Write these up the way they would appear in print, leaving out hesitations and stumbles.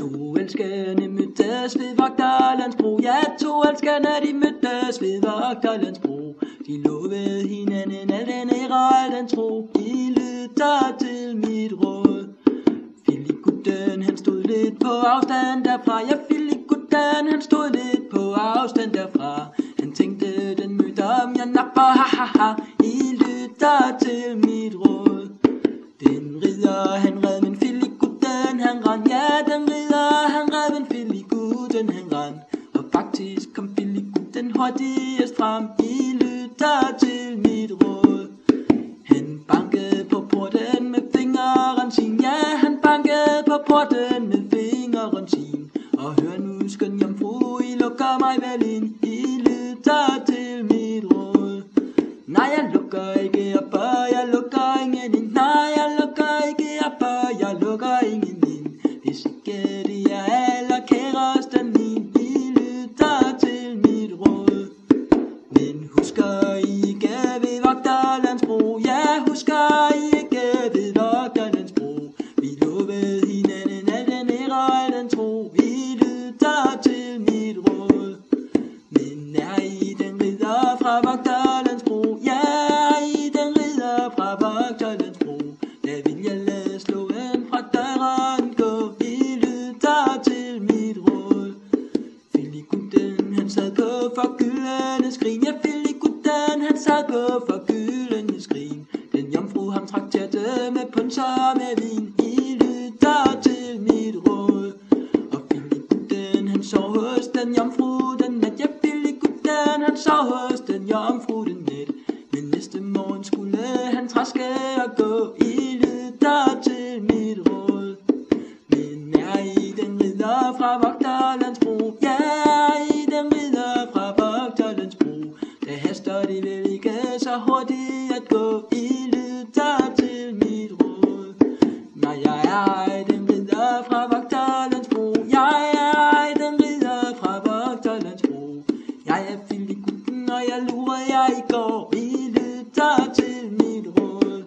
To elskende mødtes ved Vagterlandsbro. Ja, to elskende de mødtes ved Vagterlandsbro. De lovede hinanden al den ære og al den tro. I lytter til mit råd. Filigutten han stod lidt på afstand derfra. Ja, filigutten han stod lidt på afstand derfra. Han tænkte den mødte om jeg napper, ha ha ha. I lytter til mit råd. Den ridder han red, men filigutten han rand. Ja, den ridder han red, men filigutten han rand. Og faktisk kom filigutten hurtigst frem. I lytter til mit råd. Han bankede på porten med fingeren sin. Ja, han bankede på porten med fingeren sin. Og hør nu, skøn jomfru, I lukker mig vel ind. I lytter til mit råd. Nej, jeg lukker ikke op, og jeg lukker ingen ind. Nej, jeg lukker ikke op, og jeg lukker ingen ind. Hvis ikke det er allerkæresten min. I lytter til mit råd. Men husker I ikke ved Vagterlandsbro? Ja, husker I ikke ved Vagterlandsbro? Vi lovede hinanden al den ære og al den tro. Vi lytter til mit råd. Men er I den ridder fra Vagterlandsbro? Ja, er I den ridder fra Vagterlandsbro? Da vil jeg lade slåen fra døren gå. I lytter til mit råd. Filigutten han sad på forgyldne skrin. Ja, filigutten han sad på forgyldne skrin. Den jomfru ham trakterede med punser med vin. I lytter til mit råd. Og filigutten han sov hos den jomfru den nat. Ja, filigutten han sov hos den jomfru den nat. Men næste morgen skulle han traske og gå. I lytter til mit råd. Men er I den ridder fra Vagterlandsbro? Ja, er I den ridder fra Vagterlandsbro? Der haster det vel ikke så hurtigt at gå. I lytter til mit råd. Nej, jeg er den ridder fra Vagterlandsbro. Jeg er den ridder fra Vagterlandsbro. Jeg er filigutten, og jeg lurer jeg i går. I lytter til mit råd.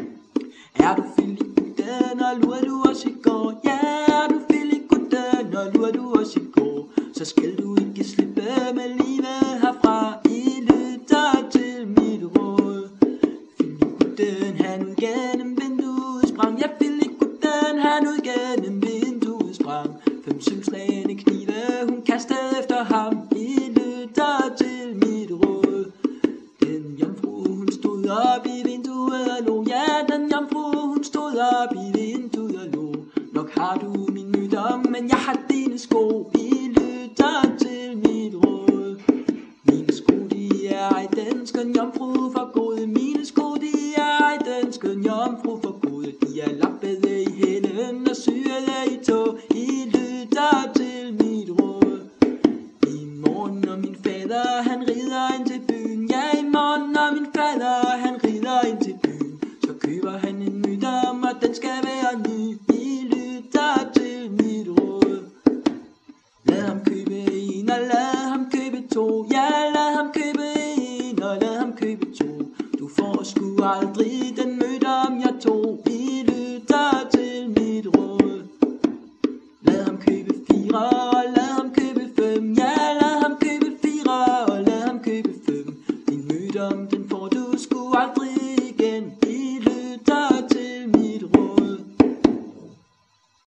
Er du filigutten, og lurer du også i går? Ja, er du filigutten, og lurer du også i går? Så skal du ikke slippe med livet herfra. I lytter til mit råd. Filigutten han ud gennem vinduet sprang. Ja, filigutten han ud gennem vinduet sprang. 5 sølvslagne knive hun kastede efter ham. I lytter til mit råd. Den jomfru hun stod op i vinduet og lå. Ja, den jomfru hun stod op i vinduet og lå. Nok har du min myrdom, men jeg har dine sko. I lytter til mit råd. Mine sko de er ej den skøn jomfru for gode. Mine sko de er ej den skøn jomfru for gode. De er lappede